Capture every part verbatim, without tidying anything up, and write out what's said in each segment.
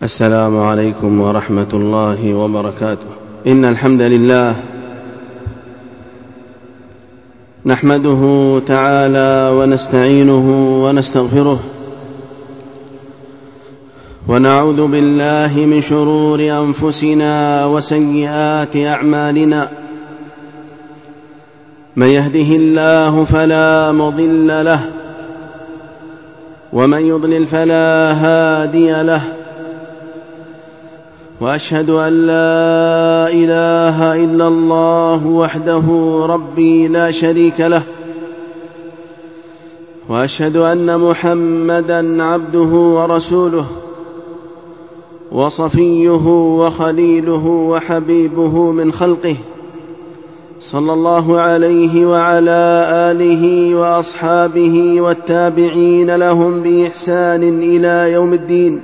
السلام عليكم ورحمة الله وبركاته. إن الحمد لله نحمده تعالى ونستعينه ونستغفره، ونعوذ بالله من شرور أنفسنا وسيئات أعمالنا. من يهده الله فلا مضل له، ومن يضلل فلا هادي له، وأشهد أن لا إله إلا الله وحده ربي لا شريك له، وأشهد أن محمدًا عبده ورسوله وصفيه وخليله وحبيبه من خلقه، صلى الله عليه وعلى آله وأصحابه والتابعين لهم بإحسان إلى يوم الدين.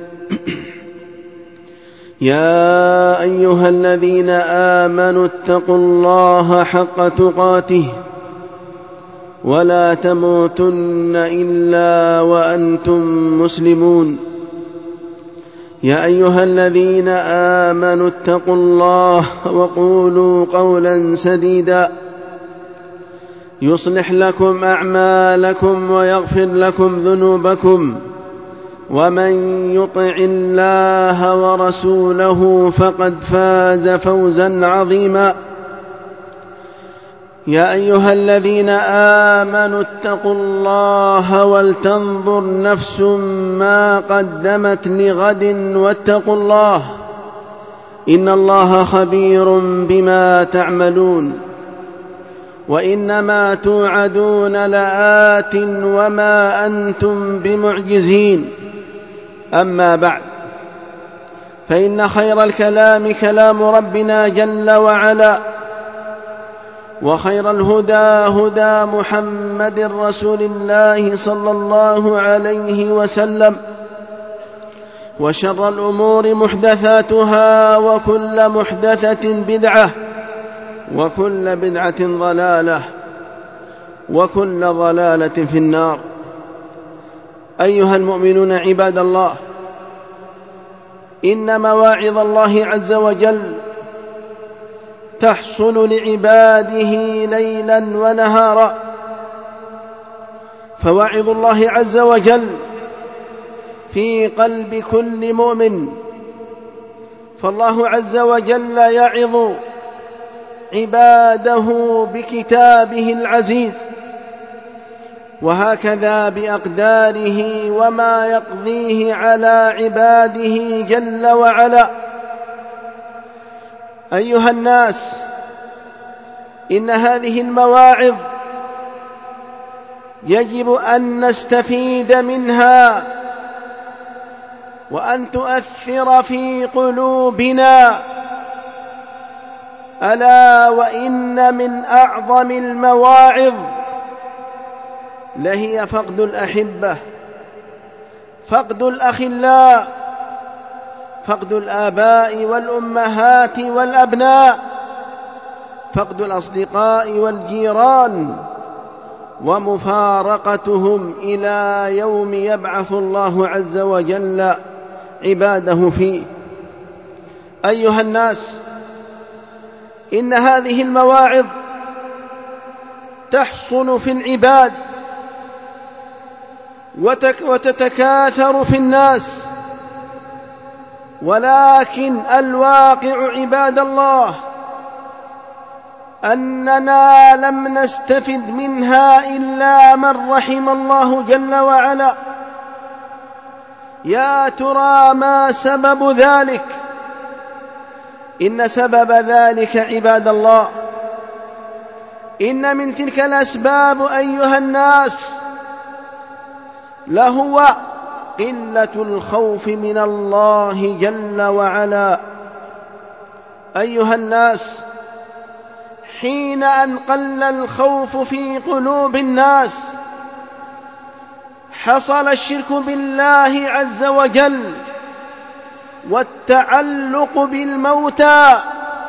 يا أيها الذين آمنوا اتقوا الله حق تقاته ولا تموتن إلا وأنتم مسلمون. يا أيها الذين آمنوا اتقوا الله وقولوا قولا سديدا يصلح لكم أعمالكم ويغفر لكم ذنوبكم، ومن يطع الله ورسوله فقد فاز فوزا عظيما. يا أيها الذين آمنوا اتقوا الله ولتنظر نفس ما قدمت لغد واتقوا الله، إن الله خبير بما تعملون. وإنما توعدون لآت وما أنتم بمعجزين. أما بعد، فإن خير الكلام كلام ربنا جل وعلا، وخير الهدى هدى محمد رسول الله صلى الله عليه وسلم، وشر الأمور محدثاتها، وكل محدثة بدعة، وكل بدعة ضلالة، وكل ضلالة في النار. أيها المؤمنون عباد الله، إن مواعظ الله عز وجل تحصل لعباده ليلا ونهارا. فواعظ الله عز وجل في قلب كل مؤمن، فالله عز وجل يعظ عباده بكتابه العزيز، وهكذا بأقداره وما يقضيه على عباده جل وعلا. أيها الناس، إن هذه المواعظ يجب أن نستفيد منها، وأن تؤثر في قلوبنا. ألا وإن من أعظم المواعظ لهي فقد الأحبة، فقد الأخلاء، فقد الآباء والأمهات والأبناء، فقد الأصدقاء والجيران، ومفارقتهم إلى يوم يبعث الله عز وجل عباده فيه. أيها الناس، إن هذه المواعظ تحصل في العباد وتتكاثر في الناس، ولكن الواقع عباد الله أننا لم نستفد منها إلا من رحم الله جل وعلا. يا ترى ما سبب ذلك؟ إن سبب ذلك عباد الله، إن من تلك الأسباب أيها الناس لهو قلة الخوف من الله جل وعلا. أيها الناس، حين أن قل الخوف في قلوب الناس حصل الشرك بالله عز وجل، والتعلق بالموتى،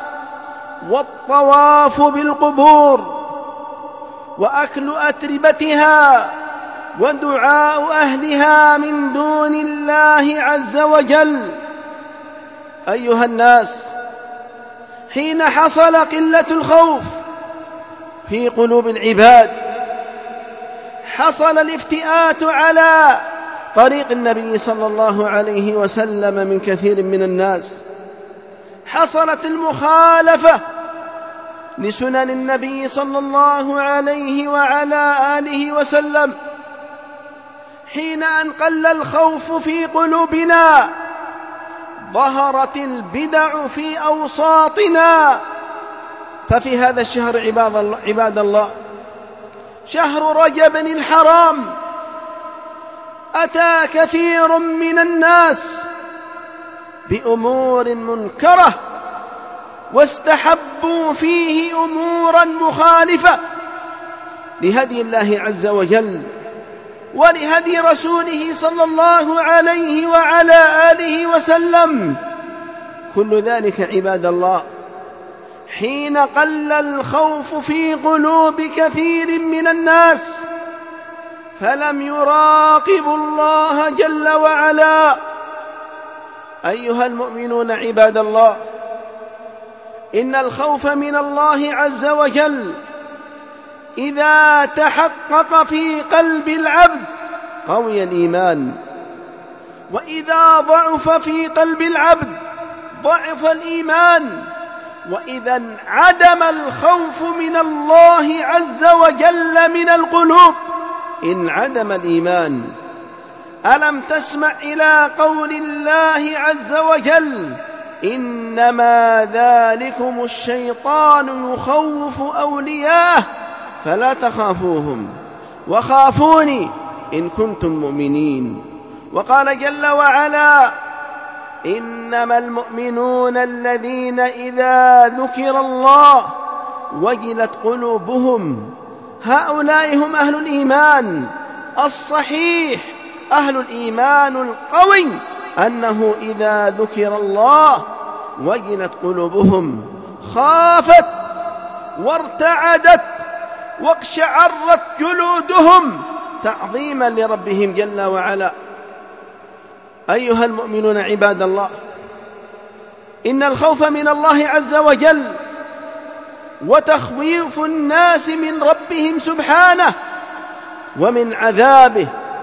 والطواف بالقبور، وأكل أتربتها، ودعاء أهلها من دون الله عز وجل، أيها الناس، حين حصل قلة الخوف في قلوب العباد حصل الافتئات على طريق النبي صلى الله عليه وسلم من كثير من الناس، حصلت المخالفة لسنن النبي صلى الله عليه وعلى آله وسلم. حين أن قل الخوف في قلوبنا ظهرت البدع في أوساطنا. ففي هذا الشهر عباد الله، شهر رجب الحرام، أتى كثير من الناس بأمور منكرة واستحبوا فيه أمورا مخالفة لهدي الله عز وجل ولهدي رسوله صلى الله عليه وعلى آله وسلم. كل ذلك عباد الله حين قل الخوف في قلوب كثير من الناس فلم يراقبوا الله جل وعلا. أيها المؤمنون عباد الله، إن الخوف من الله عز وجل إذا تحقق في قلب العبد قوي الإيمان، وإذا ضعف في قلب العبد ضعف الإيمان، وإذا انعدم الخوف من الله عز وجل من القلوب انعدم الإيمان. ألم تسمع إلى قول الله عز وجل: إنما ذلكم الشيطان يخوف أولياءه فلا تخافوهم وخافوني إن كنتم مؤمنين. وقال جل وعلا: إنما المؤمنون الذين إذا ذكر الله وجلت قلوبهم. هؤلاء هم أهل الإيمان الصحيح، أهل الإيمان القوي، أنه إذا ذكر الله وجلت قلوبهم، خافت وارتعدت واقشعرت جلودهم تعظيما لربهم جل وعلا. أيها المؤمنون عباد الله، إن الخوف من الله عز وجل وتخويف الناس من ربهم سبحانه ومن عذابه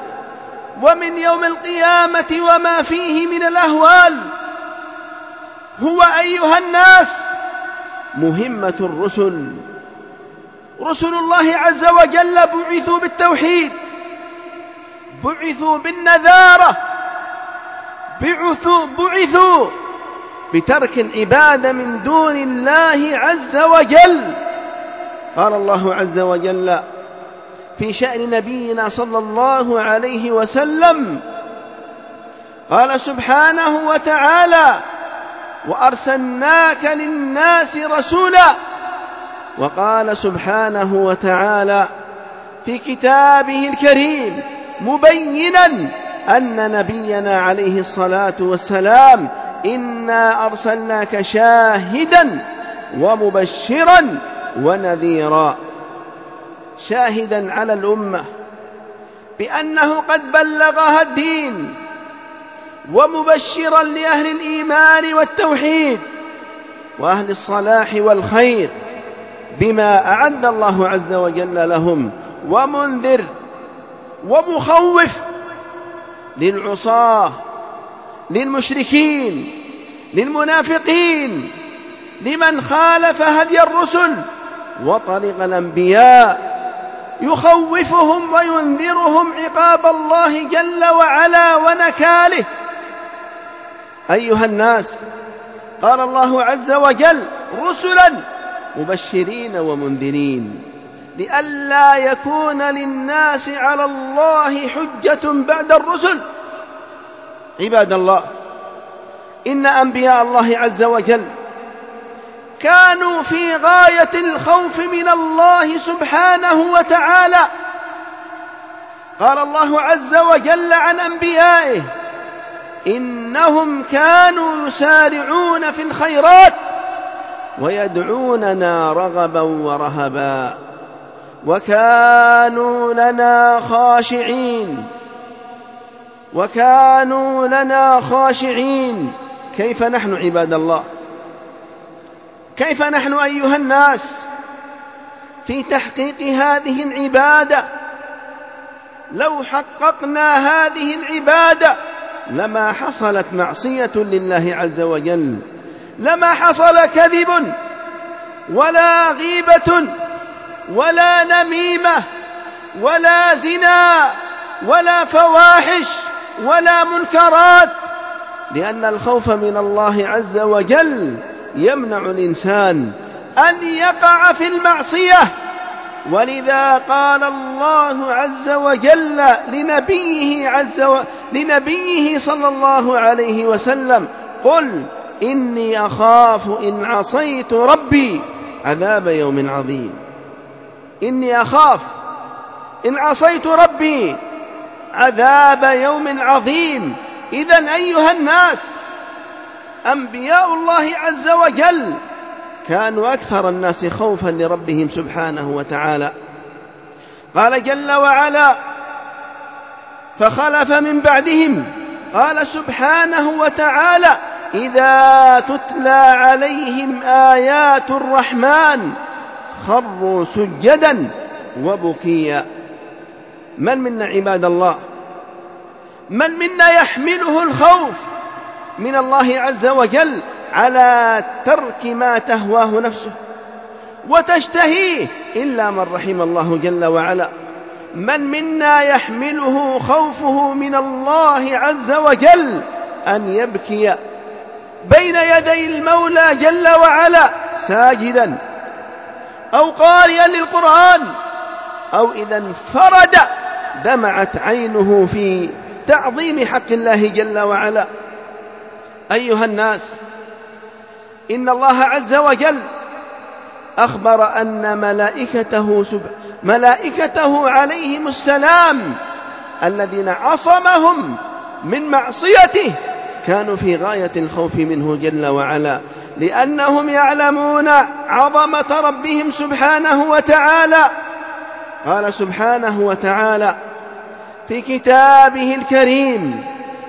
ومن يوم القيامة وما فيه من الأهوال هو أيها الناس مهمة الرسل. رسل الله عز وجل بعثوا بالتوحيد، بعثوا بالنذارة، بعثوا, بعثوا بترك العبادة من دون الله عز وجل. قال الله عز وجل في شأن نبينا صلى الله عليه وسلم، قال سبحانه وتعالى: وأرسلناك للناس رسولا. وقال سبحانه وتعالى في كتابه الكريم مبينا أن نبينا عليه الصلاة والسلام: إنا أرسلناك شاهدا ومبشرا ونذيرا. شاهدا على الأمة بأنه قد بلغها الدين، ومبشرا لأهل الإيمان والتوحيد وأهل الصلاح والخير بما أعد الله عز وجل لهم، ومنذر ومخوف للعصاة، للمشركين، للمنافقين، لمن خالف هدي الرسل وطريق الأنبياء، يخوفهم وينذرهم عقاب الله جل وعلا ونكاله. أيها الناس، قال الله عز وجل: رسلا مبشرين ومنذرين لئلا يكون للناس على الله حجة بعد الرسل. عباد الله، إن أنبياء الله عز وجل كانوا في غاية الخوف من الله سبحانه وتعالى. قال الله عز وجل عن أنبيائه: إنهم كانوا يسارعون في الخيرات ويدعوننا رغبا ورهبا وكانوا لنا خاشعين وكانوا لنا خاشعين كيف نحن عباد الله؟ كيف نحن أيها الناس في تحقيق هذه العبادة؟ لو حققنا هذه العبادة لما حصلت معصية لله عز وجل، لما حصل كذب ولا غيبة ولا نميمة ولا زنا ولا فواحش ولا منكرات، لأن الخوف من الله عز وجل يمنع الإنسان أن يقع في المعصية. ولذا قال الله عز وجل لنبيه, عز و... لنبيه صلى الله عليه وسلم: قل إني أخاف إن عصيت ربي عذاب يوم عظيم. إني أخاف إن عصيت ربي عذاب يوم عظيم. إذن أيها الناس، أنبياء الله عز وجل كانوا أكثر الناس خوفا لربهم سبحانه وتعالى. قال جل وعلا: فخلف من بعدهم، قال سبحانه وتعالى: إذا تتلى عليهم آيات الرحمن خروا سجدا وبكيا. من منا عباد الله، من منا يحمله الخوف من الله عز وجل على ترك ما تهواه نفسه وتشتهيه إلا من رحم الله جل وعلا؟ من منا يحمله خوفه من الله عز وجل أن يبكي بين يدي المولى جل وعلا ساجدا أو قارئا للقرآن، أو إذا انفرد دمعت عينه في تعظيم حق الله جل وعلا؟ أيها الناس، إن الله عز وجل أخبر أن ملائكته, سب... ملائكته عليهم السلام الذين عصمهم من معصيته كانوا في غاية الخوف منه جل وعلا، لأنهم يعلمون عظمة ربهم سبحانه وتعالى. قال سبحانه وتعالى في كتابه الكريم: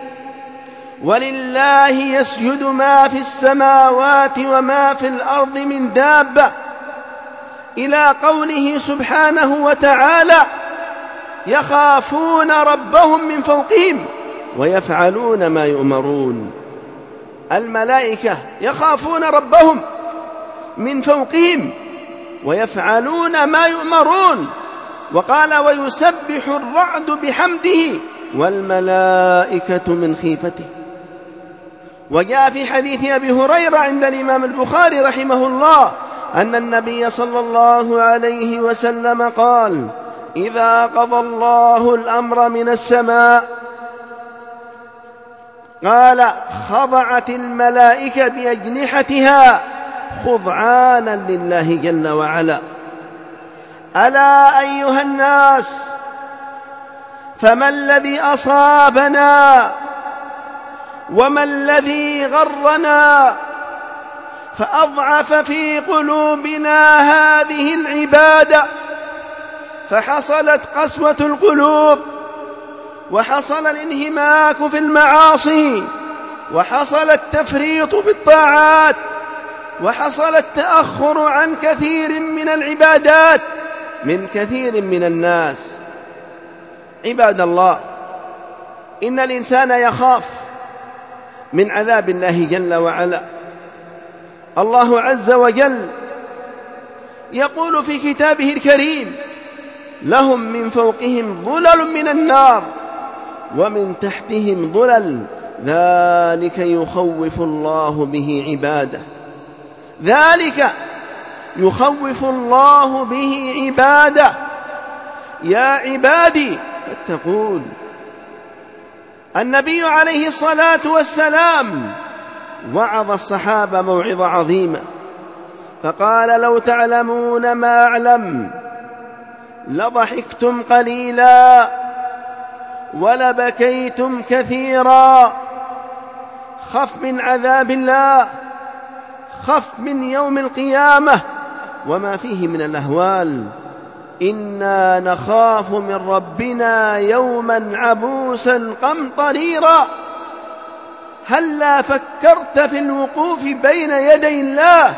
ولله يسجد ما في السماوات وما في الأرض من دابة، إلى قوله سبحانه وتعالى: يخافون ربهم من فوقهم ويفعلون ما يؤمرون. الملائكة يخافون ربهم من فوقهم ويفعلون ما يؤمرون. وقال: ويسبح الرعد بحمده والملائكة من خيفته. وجاء في حديث أبي هريرة عند الإمام البخاري رحمه الله أن النبي صلى الله عليه وسلم قال: إذا قضى الله الأمر من السماء، قال: خضعت الملائكة بأجنحتها خضعانا لله جل وعلا. ألا أيها الناس، فما الذي أصابنا وما الذي غرنا فأضعف في قلوبنا هذه العبادة، فحصلت قسوة القلوب، وحصل الانهماك في المعاصي، وحصل التفريط في الطاعات، وحصل التأخر عن كثير من العبادات من كثير من الناس. عباد الله، إن الإنسان يخاف من عذاب الله جل وعلا. الله عز وجل يقول في كتابه الكريم: لهم من فوقهم ظلل من النار ومن تحتهم ظلل، ذلك يخوف الله به عباده. ذلك يخوف الله به عباده. يا عبادي فاتقون. النبي عليه الصلاة والسلام وعظ الصحابة موعظة عظيمة، فقال: لو تعلمون ما أعلم لضحكتم قليلا ولبكيتم كثيرا. خف من عذاب الله، خف من يوم القيامة وما فيه من الأهوال. إنا نخاف من ربنا يوما عبوسا قمطريرا. هلا فكرت في الوقوف بين يدي الله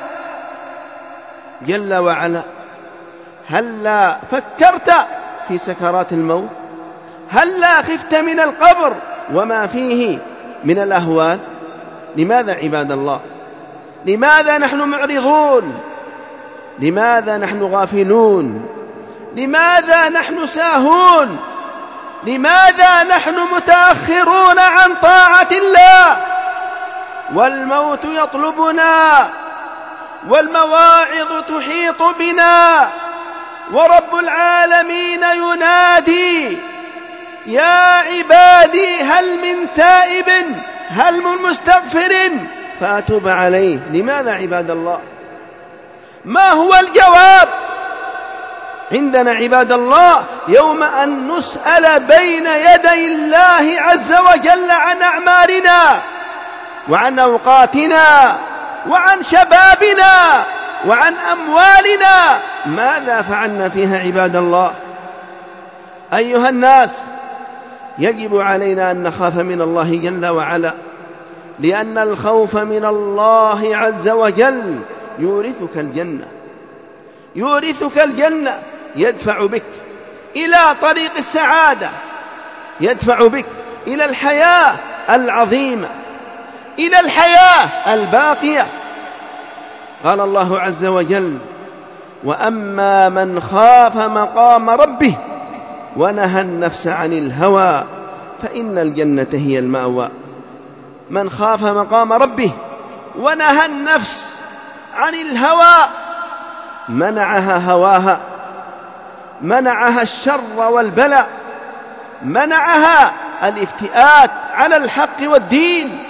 جل وعلا؟ هلا فكرت في سكرات الموت؟ هلا خفت من القبر وما فيه من الأهوال؟ لماذا عباد الله؟ لماذا نحن معرضون؟ لماذا نحن غافلون؟ لماذا نحن ساهون؟ لماذا نحن متأخرون عن طاعة الله؟ والموت يطلبنا، والمواعظ تحيط بنا، ورب العالمين ينادي: يا عبادي هل من تائب، هل من مستغفر فأتوب عليه. لماذا عباد الله؟ ما هو الجواب عندنا عباد الله يوم أن نسأل بين يدي الله عز وجل عن أعمارنا وعن أوقاتنا وعن شبابنا وعن أموالنا؟ ماذا فعلنا فيها عباد الله؟ أيها الناس، يجب علينا أن نخاف من الله جل وعلا، لأن الخوف من الله عز وجل يورثك الجنة، يورثك الجنة، يدفع بك إلى طريق السعادة، يدفع بك إلى الحياة العظيمة، إلى الحياة الباقية. قال الله عز وجل: وأما من خاف مقام ربه ونهى النفس عن الهوى فإن الجنة هي المأوى. من خاف مقام ربه ونهى النفس عن الهوى، منعها هواها، منعها الشر والبلاء، منعها الافتئات على الحق والدين.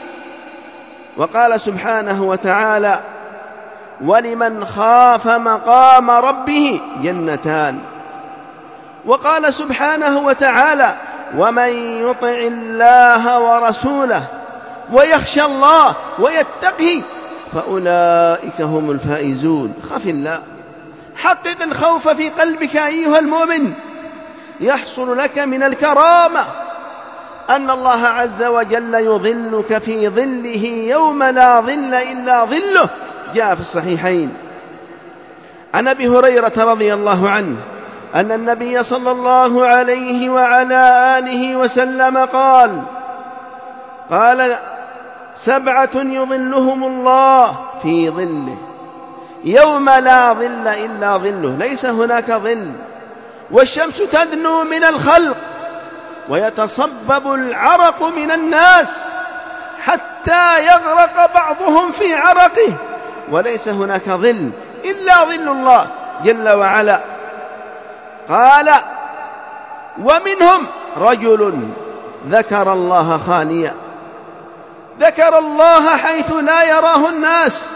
وقال سبحانه وتعالى: ولمن خاف مقام ربه جنتان. وقال سبحانه وتعالى: ومن يطع الله ورسوله ويخشى الله ويتقه فأولئك هم الفائزون. خف الله، حقق الخوف في قلبك أيها المؤمن، يحصل لك من الكرامة أن الله عز وجل يظلك في ظله يوم لا ظل إلا ظله. جاء في الصحيحين عن أبي هريرة رضي الله عنه أن النبي صلى الله عليه وعلى آله وسلم قال قال سبعة يظلهم الله في ظله يوم لا ظل إلا ظله. ليس هناك ظل، والشمس تدنو من الخلق ويتصبب العرق من الناس حتى يغرق بعضهم في عرقه، وليس هناك ظل إلا ظل الله جل وعلا. قال: ومنهم رجل ذكر الله خاليا، ذكر الله حيث لا يراه الناس،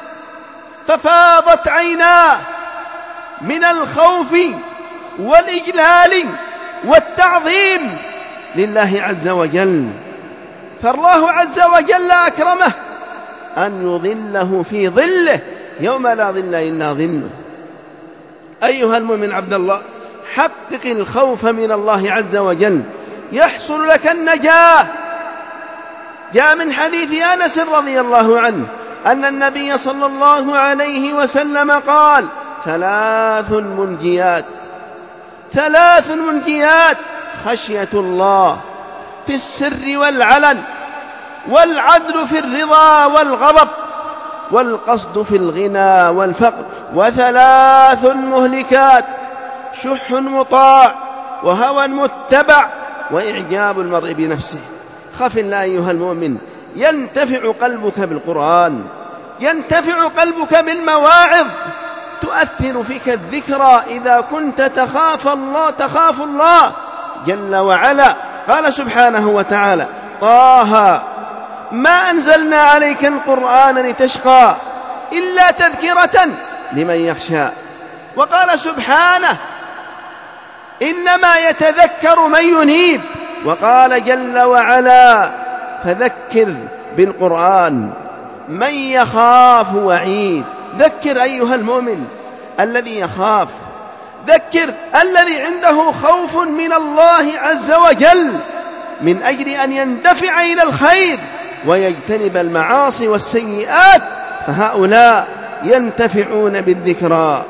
ففاضت عيناه من الخوف والإجلال والتعظيم لله عز وجل، فالله عز وجل أكرمه أن يظله في ظله يوم لا ظل إلا ظله. أيها المؤمن عبد الله، حقق الخوف من الله عز وجل، يحصل لك النجاة. جاء من حديث أنس رضي الله عنه أن النبي صلى الله عليه وسلم قال: ثلاث منجيات، ثلاث منجيات: خشية الله في السر والعلن، والعدل في الرضا والغضب، والقصد في الغنى والفقر. وثلاث مهلكات: شح مطاع، وهوى متبع، وإعجاب المرء بنفسه. خف الله أيها المؤمن، ينتفع قلبك بالقرآن، ينتفع قلبك بالمواعظ، تؤثر فيك الذكرى إذا كنت تخاف الله تخاف الله جل وعلا. قال سبحانه وتعالى: طه ما أنزلنا عليك القرآن لتشقى إلا تذكرة لمن يخشى. وقال سبحانه: إنما يتذكر من ينيب. وقال جل وعلا: فذكر بالقرآن من يخاف وعيد. ذكر أيها المؤمن الذي يخاف، ذكر الذي عنده خوف من الله عز وجل من أجل أن يندفع إلى الخير ويجتنب المعاصي والسيئات، فهؤلاء ينتفعون بالذكرى.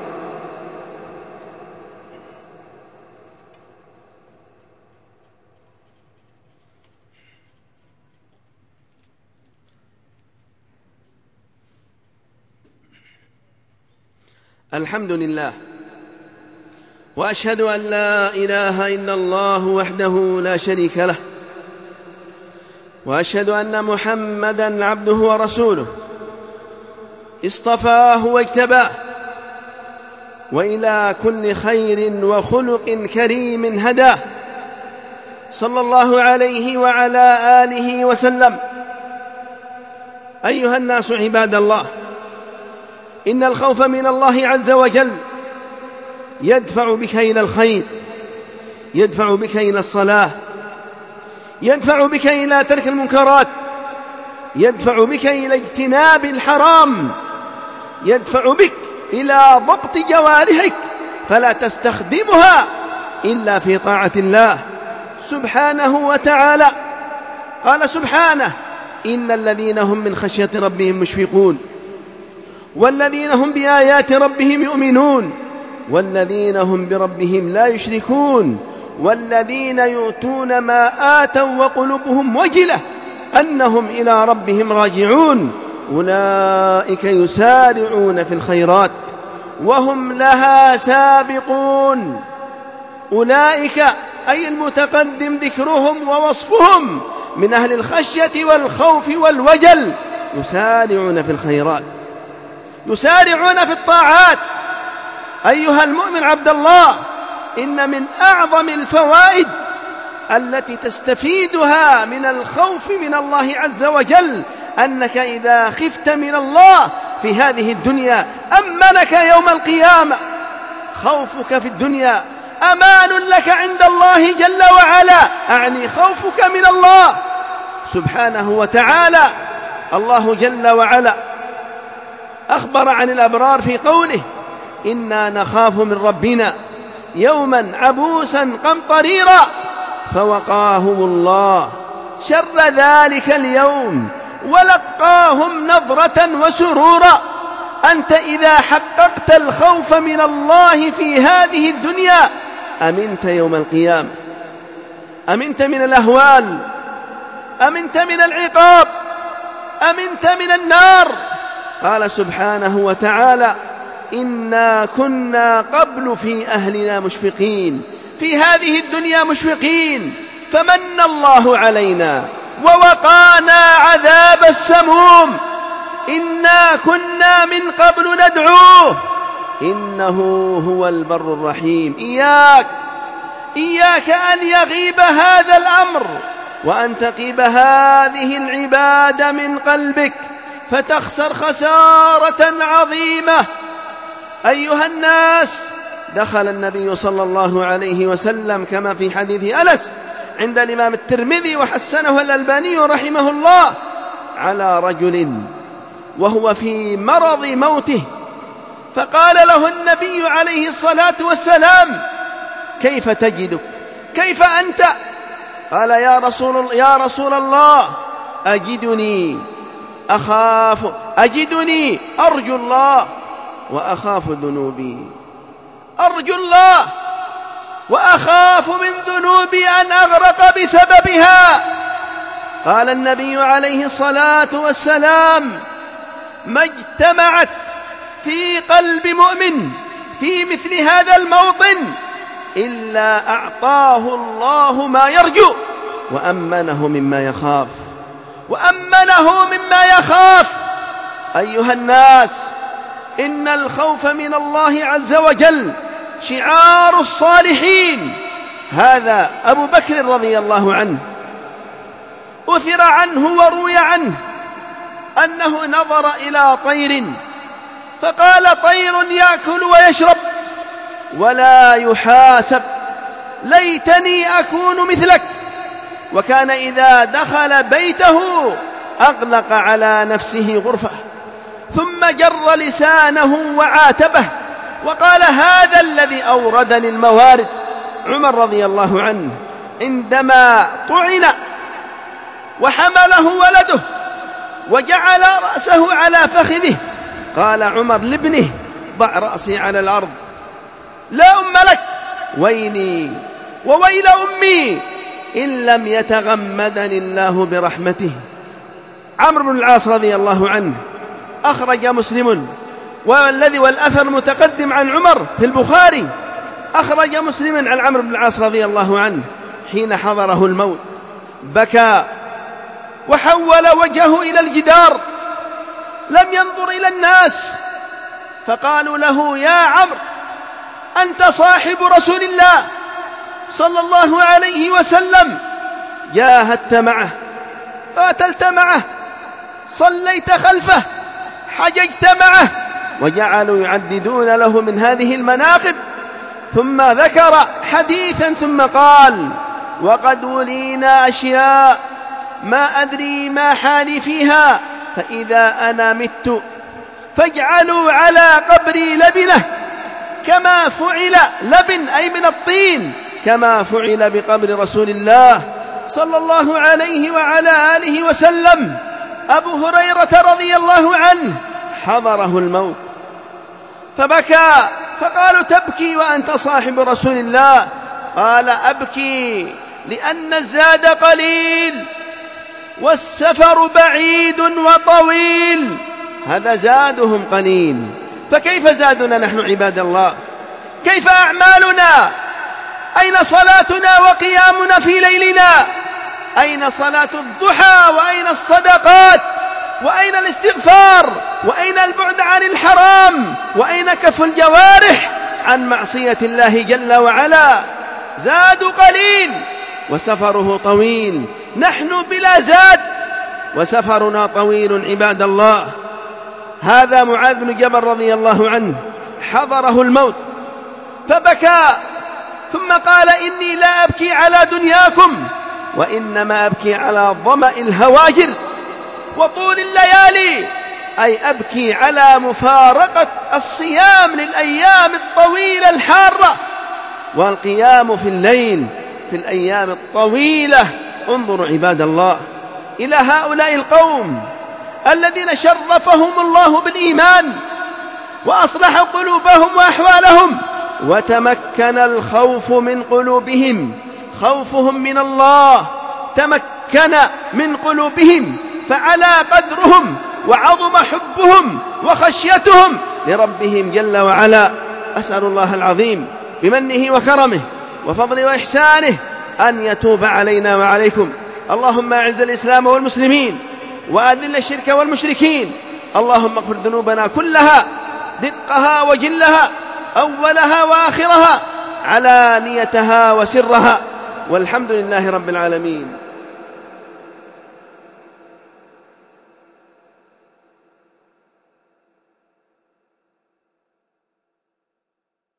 الحمد لله، وأشهد أن لا إله إلا الله وحده لا شريك له، وأشهد أن محمدًا عبده ورسوله اصطفاه واجتباه، وإلى كل خير وخلق كريم هداه، صلى الله عليه وعلى آله وسلم. أيها الناس عباد الله، إن الخوف من الله عز وجل يدفع بك إلى الخير، يدفع بك إلى الصلاة، يدفع بك إلى ترك المنكرات، يدفع بك إلى اجتناب الحرام، يدفع بك إلى ضبط جوارحك فلا تستخدمها إلا في طاعة الله سبحانه وتعالى. قال سبحانه: إن الذين هم من خشية ربهم مشفقون، والذين هم بآيات ربهم يؤمنون، والذين هم بربهم لا يشركون، والذين يؤتون ما آتوا وقلوبهم وجلة أنهم إلى ربهم راجعون، أولئك يسارعون في الخيرات وهم لها سابقون. أولئك أي المتقدم ذكرهم ووصفهم من أهل الخشية والخوف والوجل، يسارعون في الخيرات، يسارعون في الطاعات. أيها المؤمن عبد الله، إن من أعظم الفوائد التي تستفيدها من الخوف من الله عز وجل أنك إذا خفت من الله في هذه الدنيا أمنك يوم القيامة. خوفك في الدنيا أمان لك عند الله جل وعلا، أعني خوفك من الله سبحانه وتعالى. الله جل وعلا أخبر عن الأبرار في قوله: إنا نخاف من ربنا يوما عبوسا قمطريرا فوقاهم الله شر ذلك اليوم ولقاهم نضرة وسرورا. أنت إذا حققت الخوف من الله في هذه الدنيا أمنت يوم القيامة، أمنت من الأهوال، أمنت من العقاب، أمنت من النار. قال سبحانه وتعالى: إنا كنا قبل في أهلنا مشفقين، في هذه الدنيا مشفقين، فمن الله علينا ووقانا عذاب السموم، إنا كنا من قبل ندعوه إنه هو البر الرحيم. إياك إياك أن يغيب هذا الأمر وأن تغيب هذه العبادة من قلبك فتخسر خسارة عظيمة. أيها الناس، دخل النبي صلى الله عليه وسلم كما في حديث أنس عند الإمام الترمذي وحسنه الألباني رحمه الله على رجل وهو في مرض موته، فقال له النبي عليه الصلاة والسلام: كيف تجدك؟ كيف أنت؟ قال: يا رسول, يا رسول الله، أجدني أخاف أجدني أرجو الله وأخاف ذنوبي، أرجو الله وأخاف من ذنوبي أن أغرق بسببها. قال النبي عليه الصلاة والسلام: ما اجتمعت في قلب مؤمن في مثل هذا الموطن إلا أعطاه الله ما يرجو وأمنه مما يخاف، وأمنه مما يخاف. أيها الناس، إن الخوف من الله عز وجل شعار الصالحين. هذا أبو بكر رضي الله عنه أثر عنه وروي عنه أنه نظر إلى طير فقال: طير يأكل ويشرب ولا يحاسب، ليتني أكون مثلك. وكان إذا دخل بيته أغلق على نفسه غرفة ثم جر لسانه وعاتبه وقال: هذا الذي أوردني الموارد. عمر رضي الله عنه عندما طعن وحمله ولده وجعل رأسه على فخذه. قال عمر لابنه: ضع رأسي على الأرض، لا أم لك، ويلي وويل أمي إن لم يتغمدني الله برحمته. عمرو بن العاص رضي الله عنه أخرج مسلم، والذي والأثر متقدم عن عمر في البخاري، أخرج مسلم عن عمرو بن العاص رضي الله عنه حين حضره الموت بكى وحول وجهه إلى الجدار، لم ينظر إلى الناس، فقالوا له: يا عمرو، أنت صاحب رسول الله صلى الله عليه وسلم، جاهدت معه، قاتلت معه، صليت خلفه، حججت معه. وجعلوا يعددون له من هذه المناقب، ثم ذكر حديثا ثم قال: وقد ولينا أشياء ما أدري ما حالي فيها، فإذا أنا مت فاجعلوا على قبري لبنة كما فعل، لبن أي من الطين، كما فعل بقبر رسول الله صلى الله عليه وعلى آله وسلم. أبو هريرة رضي الله عنه حضره الموت فبكى، فقالوا: تبكي وأنت صاحب رسول الله؟ قال: أبكي لأن الزاد قليل والسفر بعيد وطويل. هذا زادهم قليل، فكيف زادنا نحن عباد الله؟ كيف أعمالنا؟ أين صلاتنا وقيامنا في ليلنا؟ أين صلاة الضحى؟ وأين الصدقات؟ وأين الاستغفار؟ وأين البعد عن الحرام؟ وأين كف الجوارح عن معصية الله جل وعلا؟ زاد قليل وسفره طويل، نحن بلا زاد وسفرنا طويل عباد الله. هذا معاذ بن جبل رضي الله عنه حضره الموت فبكى، ثم قال: إني لا أبكي على دنياكم، وإنما أبكي على ظمأ الهواجر وطول الليالي، أي أبكي على مفارقة الصيام للأيام الطويلة الحارة والقيام في الليل في الأيام الطويلة. انظروا عباد الله إلى هؤلاء القوم الذين شرفهم الله بالإيمان وأصلح قلوبهم وأحوالهم، وتمكن الخوف من قلوبهم، خوفهم من الله تمكن من قلوبهم، فعلى قدرهم وعظم حبهم وخشيتهم لربهم جل وعلا. أسأل الله العظيم بمنه وكرمه وفضله وإحسانه أن يتوب علينا وعليكم. اللهم أعز الإسلام والمسلمين وأذل الشرك والمشركين. اللهم اغفر ذنوبنا كلها، دقها وجلها، أولها وآخرها، علانيتها وسرها، والحمد لله رب العالمين.